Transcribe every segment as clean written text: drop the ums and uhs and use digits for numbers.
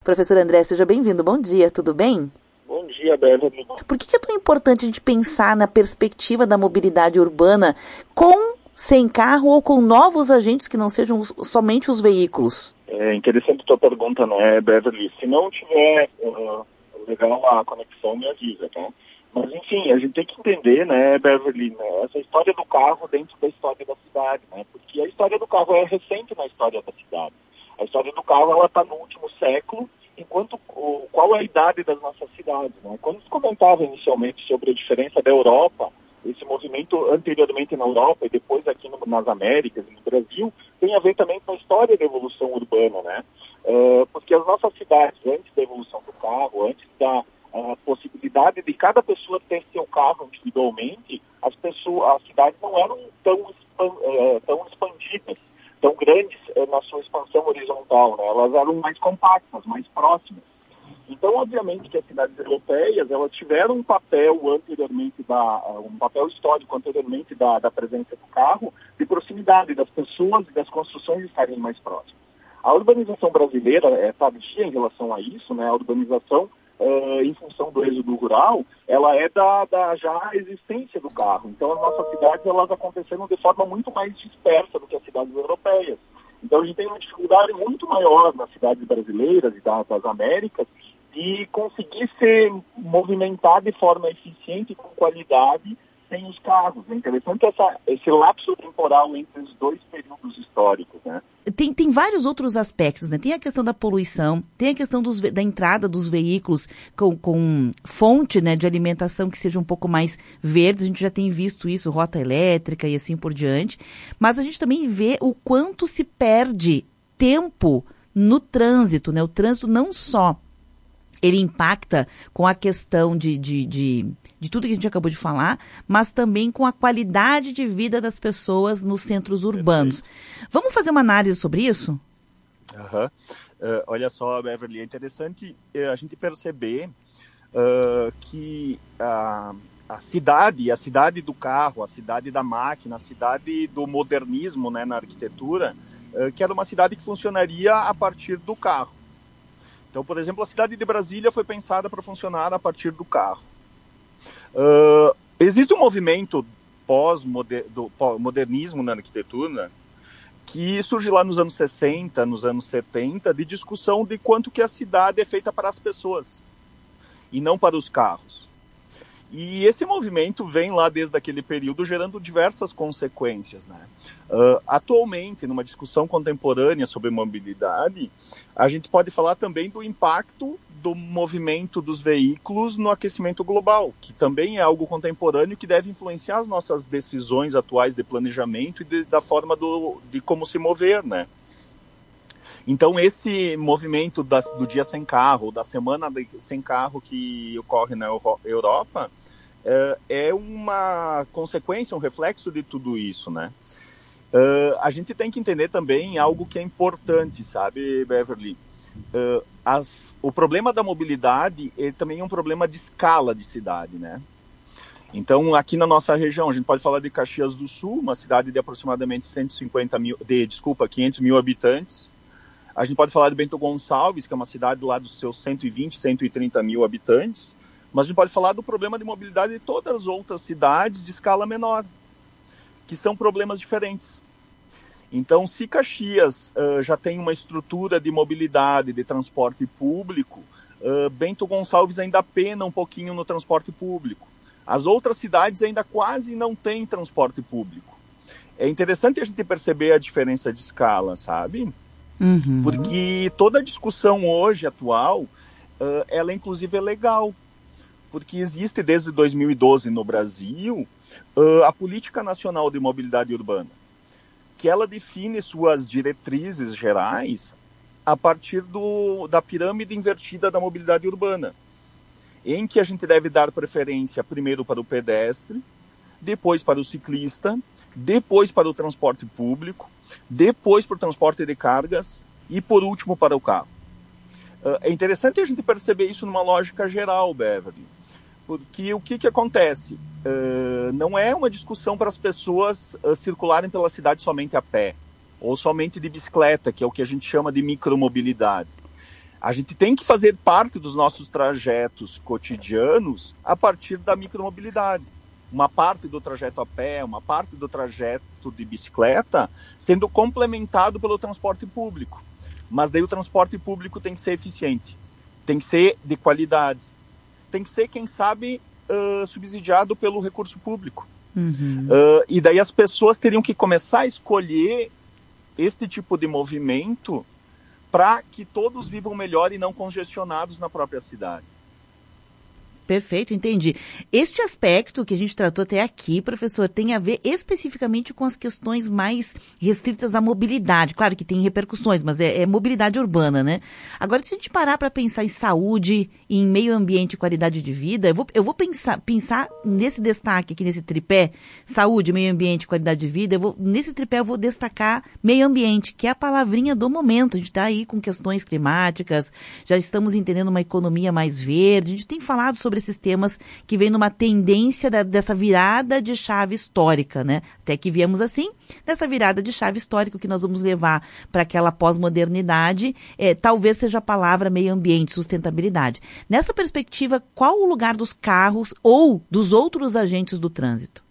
Professor André, seja bem-vindo. Bom dia, tudo bem? Bom dia, Beverly. Por que é tão importante a gente pensar na perspectiva da mobilidade urbana com, sem carro ou com novos agentes que não sejam somente os veículos? É interessante a tua pergunta, né, Beverly? Se não tiver legal a conexão, me avisa, tá? Mas, enfim, a gente tem que entender, né, Beverly, né, essa história do carro dentro da história da cidade, né? Porque a história do carro é recente na história da cidade. A história do carro, ela está no último século, enquanto qual é a idade das nossas cidades, né? Quando se comentava inicialmente sobre a diferença da Europa, esse movimento anteriormente na Europa e depois aqui nas Américas e no Brasil, tem a ver também com a história da evolução urbana, né? Porque as nossas cidades, antes da evolução do carro, antes da possibilidade de cada pessoa ter seu carro individualmente, as cidades não eram tão expandidas, tão grandes na sua expansão horizontal, né? Elas eram mais compactas, mais próximas. Então, obviamente, que as cidades europeias, elas tiveram um papel histórico anteriormente da presença do carro, de proximidade das pessoas e das construções estarem mais próximas. A urbanização brasileira é tardia em relação a isso, né? A urbanização, em função do êxodo rural, ela é da já existência do carro. Então, as nossas cidades, elas aconteceram de forma muito mais dispersa do que as cidades europeias. Então, a gente tem uma dificuldade muito maior nas cidades brasileiras e das Américas de conseguir se movimentar de forma eficiente e com qualidade sem os carros. É interessante esse lapso temporal entre os dois períodos históricos, né? Tem vários outros aspectos, né? Tem a questão da poluição, tem a questão da entrada dos veículos com fonte, né, de alimentação que seja um pouco mais verde. A gente já tem visto isso, rota elétrica e assim por diante. Mas a gente também vê o quanto se perde tempo no trânsito, né? O trânsito não só ele impacta com a questão de tudo que a gente acabou de falar, mas também com a qualidade de vida das pessoas nos centros urbanos. Vamos fazer uma análise sobre isso? Olha só, Beverly, é interessante a gente perceber que a cidade do carro, a cidade da máquina, a cidade do modernismo, né, na arquitetura, que era uma cidade que funcionaria a partir do carro. Então, por exemplo, a cidade de Brasília foi pensada para funcionar a partir do carro. Existe um movimento pós-modernismo na arquitetura que surge lá nos anos 60, nos anos 70, de discussão de quanto que a cidade é feita para as pessoas e não para os carros. E esse movimento vem lá desde aquele período gerando diversas consequências, né? Atualmente, numa discussão contemporânea sobre mobilidade, a gente pode falar também do impacto do movimento dos veículos no aquecimento global, que também é algo contemporâneo que deve influenciar as nossas decisões atuais de planejamento e da forma de como se mover, né? Então, esse movimento do dia sem carro, da semana sem carro que ocorre na Europa, é uma consequência, um reflexo de tudo isso, né? A gente tem que entender também algo que é importante, sabe, Beverly? O problema da mobilidade também é um problema de escala de cidade, né? Então, aqui na nossa região, a gente pode falar de Caxias do Sul, uma cidade de aproximadamente 500 mil habitantes. A gente pode falar de Bento Gonçalves, que é uma cidade lá dos seus 120, 130 mil habitantes, mas a gente pode falar do problema de mobilidade de todas as outras cidades de escala menor, que são problemas diferentes. Então, se Caxias já tem uma estrutura de mobilidade, de transporte público, Bento Gonçalves ainda pena um pouquinho no transporte público. As outras cidades ainda quase não têm transporte público. É interessante a gente perceber a diferença de escala, sabe? Uhum. Porque toda a discussão hoje, atual, ela inclusive é legal. Porque existe desde 2012 no Brasil a Política Nacional de Mobilidade Urbana, que ela define suas diretrizes gerais a partir da pirâmide invertida da mobilidade urbana, em que a gente deve dar preferência primeiro para o pedestre, depois para o ciclista, depois para o transporte público, depois para o transporte de cargas e, por último, para o carro. É interessante a gente perceber isso numa lógica geral, Beverly, porque o que acontece? Não é uma discussão para as pessoas circularem pela cidade somente a pé, ou somente de bicicleta, que é o que a gente chama de micromobilidade. A gente tem que fazer parte dos nossos trajetos cotidianos a partir da micromobilidade. Uma parte do trajeto a pé, uma parte do trajeto de bicicleta, sendo complementado pelo transporte público. Mas daí o transporte público tem que ser eficiente, tem que ser de qualidade, tem que ser, quem sabe, subsidiado pelo recurso público. Uhum. E daí as pessoas teriam que começar a escolher este tipo de movimento para que todos vivam melhor e não congestionados na própria cidade. Perfeito, entendi. Este aspecto que a gente tratou até aqui, professor, tem a ver especificamente com as questões mais restritas à mobilidade. Claro que tem repercussões, mas é mobilidade urbana, né? Agora, se a gente parar para pensar em saúde, em meio ambiente e qualidade de vida, eu vou pensar nesse destaque aqui, nesse tripé, saúde, meio ambiente e qualidade de vida, nesse tripé eu vou destacar meio ambiente, que é a palavrinha do momento. A gente está aí com questões climáticas, já estamos entendendo uma economia mais verde, a gente tem falado sobre esses temas que vem numa tendência dessa virada de chave histórica, né? Até que viemos assim, nessa virada de chave histórica que nós vamos levar para aquela pós-modernidade, talvez seja a palavra meio ambiente, sustentabilidade. Nessa perspectiva, qual o lugar dos carros ou dos outros agentes do trânsito?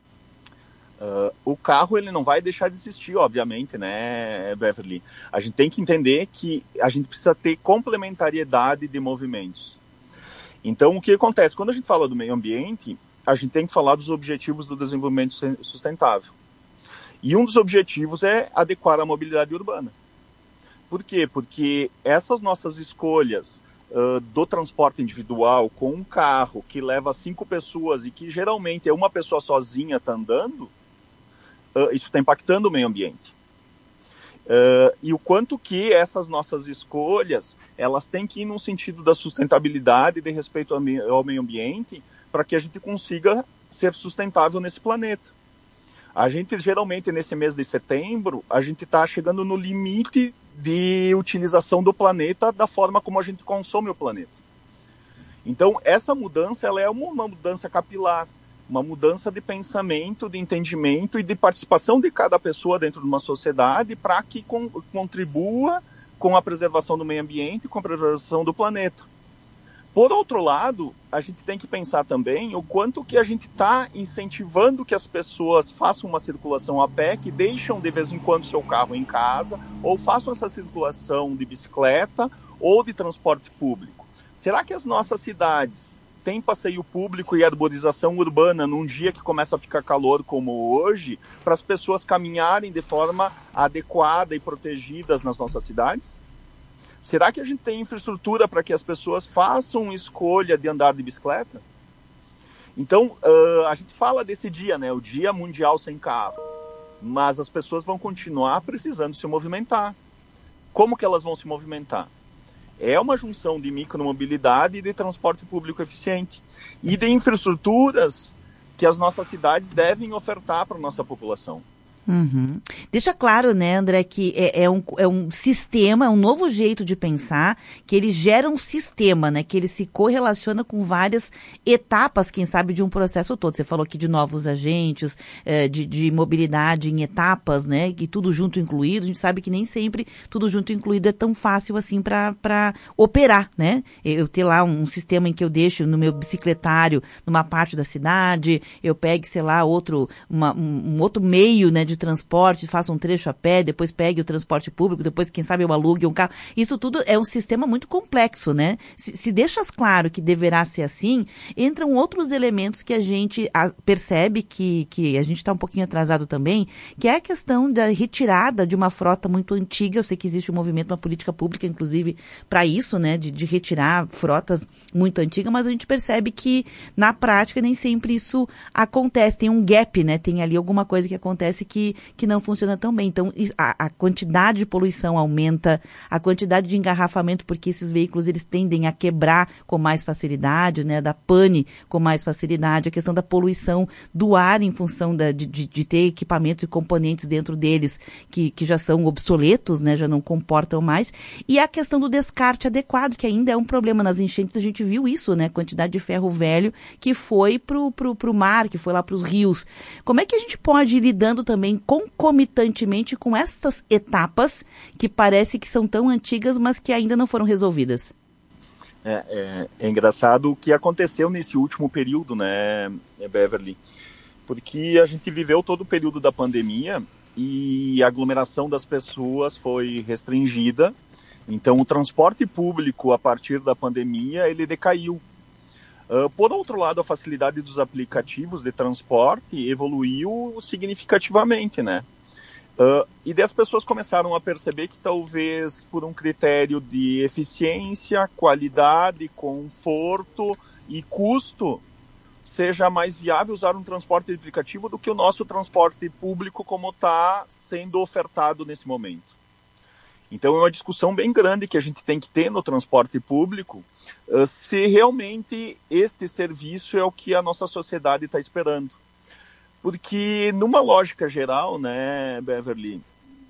O carro ele não vai deixar de existir, obviamente, né, Beverly? A gente tem que entender que a gente precisa ter complementariedade de movimentos. Então, o que acontece? Quando a gente fala do meio ambiente, a gente tem que falar dos objetivos do desenvolvimento sustentável. E um dos objetivos é adequar a mobilidade urbana. Por quê? Porque essas nossas escolhas do transporte individual com um carro que leva 5 pessoas e que geralmente é uma pessoa sozinha está andando, isso está impactando o meio ambiente. E o quanto que essas nossas escolhas, elas têm que ir no sentido da sustentabilidade e de respeito ao meio ambiente, para que a gente consiga ser sustentável nesse planeta. A gente, geralmente, nesse mês de setembro, a gente está chegando no limite de utilização do planeta da forma como a gente consome o planeta. Então, essa mudança, ela é uma mudança capilar, uma mudança de pensamento, de entendimento e de participação de cada pessoa dentro de uma sociedade para que contribua com a preservação do meio ambiente e com a preservação do planeta. Por outro lado, a gente tem que pensar também o quanto que a gente está incentivando que as pessoas façam uma circulação a pé, que deixam de vez em quando seu carro em casa, ou façam essa circulação de bicicleta ou de transporte público. Será que as nossas cidades tem passeio público e arborização urbana num dia que começa a ficar calor como hoje, para as pessoas caminharem de forma adequada e protegidas nas nossas cidades? Será que a gente tem infraestrutura para que as pessoas façam escolha de andar de bicicleta? Então, a gente fala desse dia, né, o Dia Mundial Sem Carro, mas as pessoas vão continuar precisando se movimentar. Como que elas vão se movimentar? É uma junção de micromobilidade e de transporte público eficiente e de infraestruturas que as nossas cidades devem ofertar para a nossa população. Uhum. Deixa claro, né, André, que é um sistema, é um novo jeito de pensar, que ele gera um sistema, né, que ele se correlaciona com várias etapas, quem sabe, de um processo todo. Você falou aqui de novos agentes, de mobilidade em etapas, né, e tudo junto incluído. A gente sabe que nem sempre tudo junto incluído é tão fácil assim para operar, né? Eu ter lá um sistema em que eu deixo no meu bicicletário numa parte da cidade, eu pegue, sei lá, um outro meio, né, de transporte, faça um trecho a pé, depois pegue o transporte público, depois, quem sabe, eu alugue um carro. Isso tudo é um sistema muito complexo, né? Se deixas claro que deverá ser assim, entram outros elementos que a gente percebe que a gente está um pouquinho atrasado também, que é a questão da retirada de uma frota muito antiga. Eu sei que existe um movimento, uma política pública, inclusive, para isso, né? De retirar frotas muito antigas, mas a gente percebe que, na prática, nem sempre isso acontece. Tem um gap, né? Tem ali alguma coisa que acontece que não funciona tão bem. Então, a quantidade de poluição aumenta, a quantidade de engarrafamento, porque esses veículos eles tendem a quebrar com mais facilidade, né, da pane com mais facilidade, a questão da poluição do ar em função de ter equipamentos e componentes dentro deles que já são obsoletos, né, já não comportam mais, e a questão do descarte adequado, que ainda é um problema. Nas enchentes a gente viu isso, né, quantidade de ferro velho que foi pro mar, que foi lá pros rios. Como é que a gente pode ir lidando também também concomitantemente com essas etapas que parece que são tão antigas, mas que ainda não foram resolvidas. É engraçado o que aconteceu nesse último período, né, Beverly? Porque a gente viveu todo o período da pandemia e a aglomeração das pessoas foi restringida. Então, o transporte público, a partir da pandemia, ele decaiu. Por outro lado, a facilidade dos aplicativos de transporte evoluiu significativamente, né? E daí as pessoas começaram a perceber que talvez por um critério de eficiência, qualidade, conforto e custo, seja mais viável usar um transporte de aplicativo do que o nosso transporte público como está sendo ofertado nesse momento. Então é uma discussão bem grande que a gente tem que ter no transporte público, se realmente este serviço é o que a nossa sociedade está esperando. Porque numa lógica geral, né, Beverly,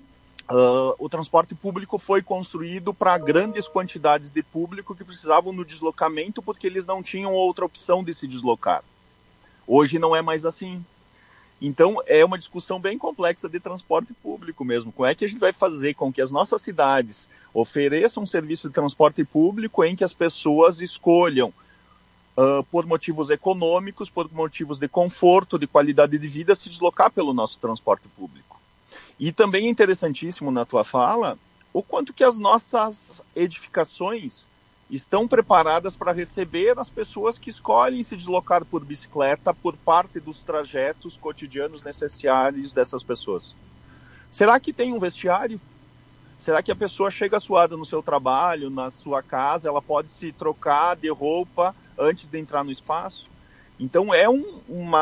o transporte público foi construído para grandes quantidades de público que precisavam no deslocamento porque eles não tinham outra opção de se deslocar. Hoje não é mais assim. Então é uma discussão bem complexa de transporte público mesmo. Como é que a gente vai fazer com que as nossas cidades ofereçam um serviço de transporte público em que as pessoas escolham por motivos econômicos, por motivos de conforto, de qualidade de vida, se deslocar pelo nosso transporte público. E também é interessantíssimo na tua fala o quanto que as nossas edificações estão preparadas para receber as pessoas que escolhem se deslocar por bicicleta por parte dos trajetos cotidianos necessários dessas pessoas. Será que tem um vestiário? Será que a pessoa chega suada no seu trabalho, na sua casa, ela pode se trocar de roupa antes de entrar no espaço? Então é um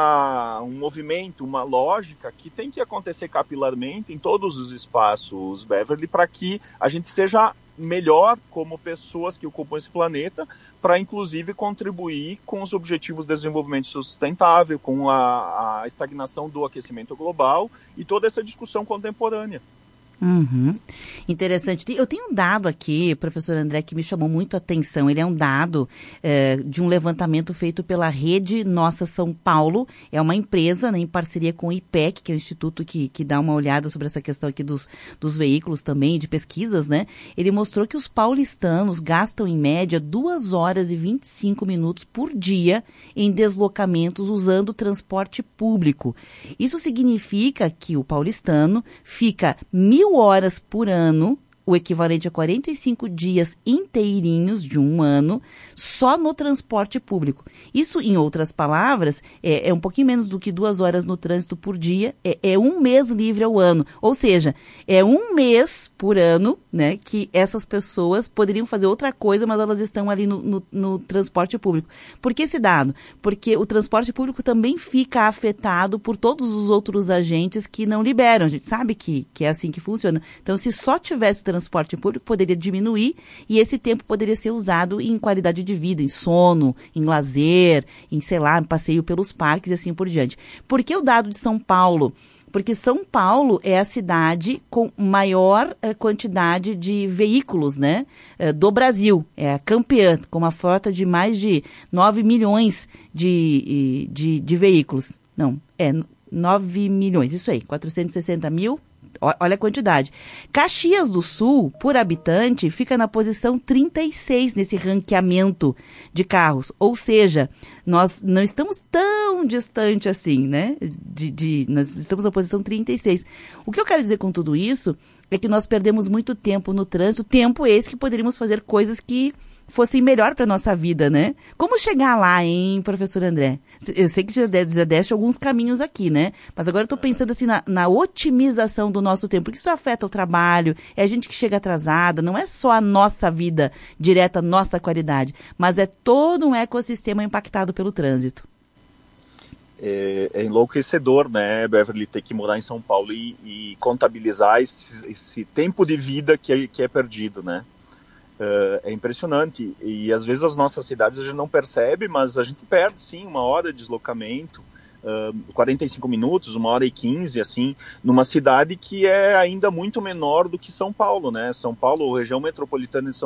movimento, uma lógica que tem que acontecer capilarmente em todos os espaços, Beverly, para que a gente seja melhor como pessoas que ocupam esse planeta, para inclusive contribuir com os objetivos de desenvolvimento sustentável, com a estagnação do aquecimento global e toda essa discussão contemporânea. Uhum. Interessante. Eu tenho um dado aqui, professor André, que me chamou muito a atenção. Ele é um dado de um levantamento feito pela Rede Nossa São Paulo. É uma empresa, né, em parceria com o IPEC, que é o instituto que dá uma olhada sobre essa questão aqui dos veículos também, de pesquisas, né? Ele mostrou que os paulistanos gastam em média 2 horas e 25 minutos por dia em deslocamentos usando transporte público. Isso significa que o paulistano fica 1.000 horas por ano, o equivalente a 45 dias inteirinhos de um ano, só no transporte público. Isso, em outras palavras, é um pouquinho menos do que 2 horas no trânsito por dia, é um mês livre ao ano. Ou seja, é um mês por ano, né, que essas pessoas poderiam fazer outra coisa, mas elas estão ali no transporte público. Por que esse dado? Porque o transporte público também fica afetado por todos os outros agentes que não liberam. A gente sabe que é assim que funciona. Então, se só tivesse o transporte público, poderia diminuir e esse tempo poderia ser usado em qualidade de vida, em sono, em lazer, em, sei lá, em passeio pelos parques e assim por diante. Por que o dado de São Paulo? Porque São Paulo é a cidade com maior quantidade de veículos, né, do Brasil. É a campeã, com uma frota de mais de 9 milhões de veículos. Não, 9 milhões, isso aí, 460 mil. Olha a quantidade. Caxias do Sul, por habitante, fica na posição 36 nesse ranqueamento de carros. Ou seja, nós não estamos tão distante assim, né? Nós estamos na posição 36. O que eu quero dizer com tudo isso é que nós perdemos muito tempo no trânsito, tempo esse que poderíamos fazer coisas que fossem melhor para a nossa vida, né? Como chegar lá, hein, professor André? Eu sei que já deste alguns caminhos aqui, né? Mas agora eu estou pensando assim na otimização do nosso tempo, porque isso afeta o trabalho, é a gente que chega atrasada, não é só a nossa vida direta, nossa qualidade, mas é todo um ecossistema impactado pelo trânsito. É enlouquecedor, né, Beverly, ter que morar em São Paulo e contabilizar esse tempo de vida que é perdido, né? É impressionante, e às vezes as nossas cidades a gente não percebe, mas a gente perde sim 1 hora de deslocamento, 45 minutos, 1h15, assim, numa cidade que é ainda muito menor do que São Paulo, né? São Paulo, região metropolitana de São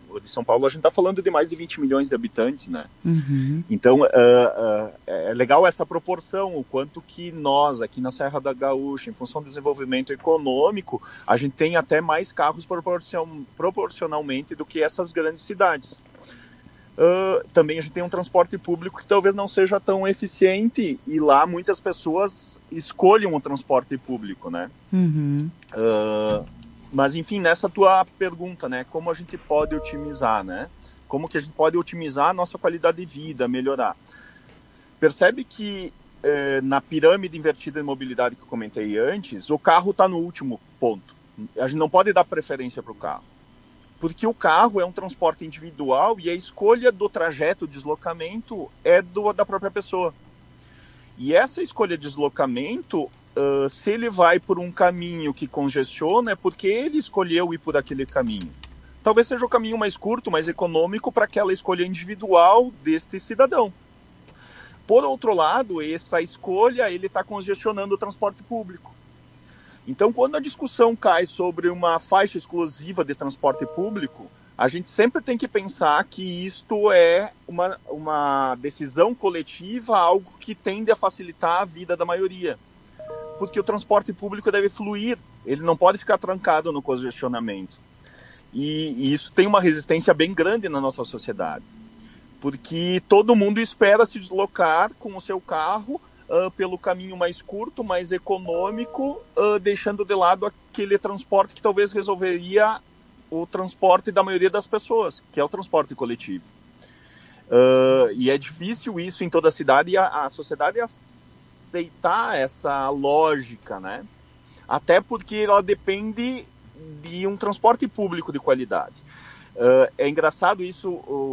o de São Paulo, a gente está falando de mais de 20 milhões de habitantes, né? Uhum. Então, é legal essa proporção, o quanto que nós, aqui na Serra da Gaúcha, em função do desenvolvimento econômico, a gente tem até mais carros proporcionalmente do que essas grandes cidades. Também a gente tem um transporte público que talvez não seja tão eficiente, e lá muitas pessoas escolhem o transporte público, né? Uhum. Mas, enfim, nessa tua pergunta, né? Como a gente pode otimizar, né? Como que a gente pode otimizar a nossa qualidade de vida, melhorar? Percebe que na pirâmide invertida de mobilidade que eu comentei antes, o carro está no último ponto. A gente não pode dar preferência para o carro, porque o carro é um transporte individual e a escolha do trajeto, deslocamento, é da própria pessoa. E essa escolha de deslocamento, se ele vai por um caminho que congestiona, é porque ele escolheu ir por aquele caminho. Talvez seja o caminho mais curto, mais econômico para aquela escolha individual deste cidadão. Por outro lado, essa escolha, ele está congestionando o transporte público. Então, quando a discussão cai sobre uma faixa exclusiva de transporte público, a gente sempre tem que pensar que isto é uma decisão coletiva, algo que tende a facilitar a vida da maioria. Porque o transporte público deve fluir, ele não pode ficar trancado no congestionamento. E isso tem uma resistência bem grande na nossa sociedade. Porque todo mundo espera se deslocar com o seu carro pelo caminho mais curto, mais econômico, deixando de lado aquele transporte que talvez resolveria o transporte da maioria das pessoas, que é o transporte coletivo. E é difícil isso em toda a cidade, e a sociedade aceitar essa lógica, né? Até porque ela depende de um transporte público de qualidade. É engraçado isso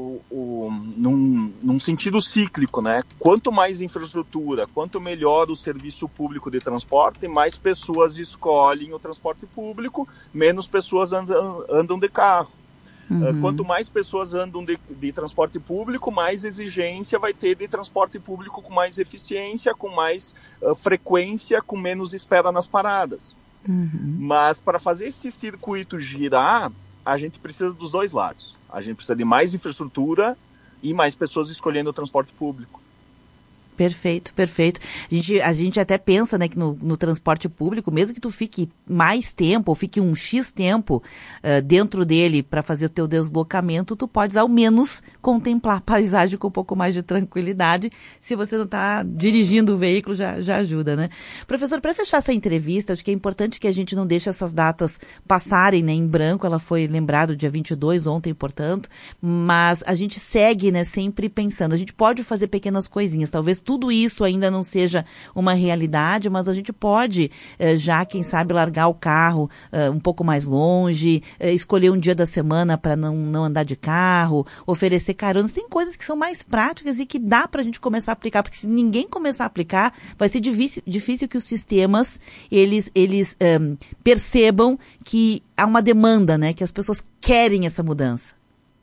num sentido cíclico, né? Quanto mais infraestrutura, quanto melhor o serviço público de transporte, mais pessoas escolhem o transporte público, menos pessoas andam de carro. Uhum. Quanto mais pessoas andam de transporte público, mais exigência vai ter de transporte público com mais eficiência, com mais frequência, com menos espera nas paradas. Uhum. Mas para fazer esse circuito girar, a gente precisa dos dois lados. A gente precisa de mais infraestrutura e mais pessoas escolhendo o transporte público. Perfeito, perfeito. A gente até pensa, né, que no transporte público, mesmo que tu fique mais tempo, ou fique um X tempo dentro dele para fazer o teu deslocamento, tu podes ao menos contemplar a paisagem com um pouco mais de tranquilidade. Se você não está dirigindo o veículo, já ajuda, né? Professor, para fechar essa entrevista, acho que é importante que a gente não deixe essas datas passarem, né, em branco. Ela foi lembrada dia 22, ontem, portanto, mas a gente segue, né, sempre pensando. A gente pode fazer pequenas coisinhas, talvez tudo isso ainda não seja uma realidade, mas a gente pode já, quem sabe, largar o carro um pouco mais longe, escolher um dia da semana para não andar de carro, oferecer caronas. Tem coisas que são mais práticas e que dá para a gente começar a aplicar, porque se ninguém começar a aplicar, vai ser difícil que os sistemas eles percebam que há uma demanda, né, que as pessoas querem essa mudança.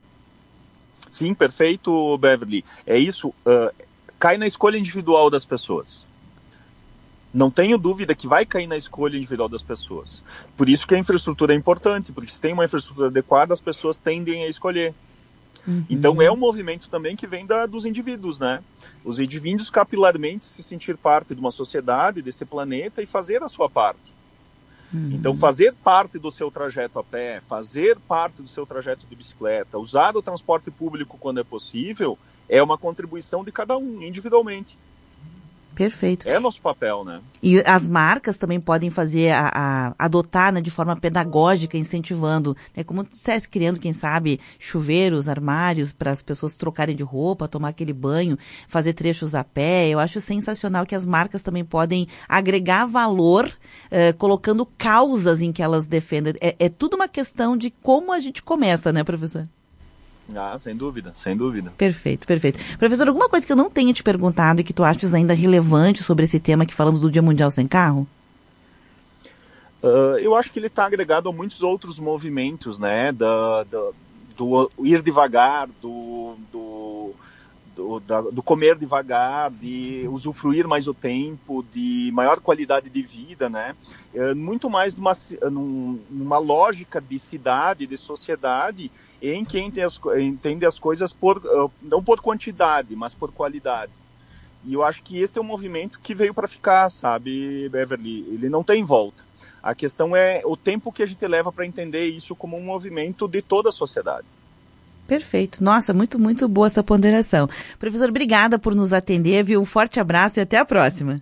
Sim, perfeito, Beverly. É isso. Cai na escolha individual das pessoas. Não tenho dúvida que vai cair na escolha individual das pessoas. Por isso que a infraestrutura é importante, porque se tem uma infraestrutura adequada, as pessoas tendem a escolher. Uhum. Então é um movimento também que vem dos indivíduos, né? Os indivíduos capilarmente se sentir parte de uma sociedade, desse planeta, e fazer a sua parte. Uhum. Então fazer parte do seu trajeto a pé, fazer parte do seu trajeto de bicicleta, usar o transporte público quando é possível, é uma contribuição de cada um, individualmente. Perfeito. É nosso papel, né? E as marcas também podem fazer, adotar, né, de forma pedagógica, incentivando, né, como tu disseste, criando, quem sabe, chuveiros, armários, para as pessoas trocarem de roupa, tomar aquele banho, fazer trechos a pé. Eu acho sensacional que as marcas também podem agregar valor, colocando causas em que elas defendem. É tudo uma questão de como a gente começa, né, professor? Sem dúvida, sem dúvida. Perfeito, perfeito. Professor, alguma coisa que eu não tenha te perguntado e que tu achas ainda relevante sobre esse tema que falamos do Dia Mundial Sem Carro? Eu acho que ele está agregado a muitos outros movimentos, né? Do ir devagar, do do comer devagar, de usufruir mais o tempo, de maior qualidade de vida, né? Muito mais numa lógica de cidade, de sociedade, em que entende as coisas não por quantidade, mas por qualidade. E eu acho que esse é um movimento que veio para ficar, sabe, Beverly? Ele não tem volta. A questão é o tempo que a gente leva para entender isso como um movimento de toda a sociedade. Perfeito. Nossa, muito, muito boa essa ponderação. Professor, obrigada por nos atender, viu? Um forte abraço e até a próxima.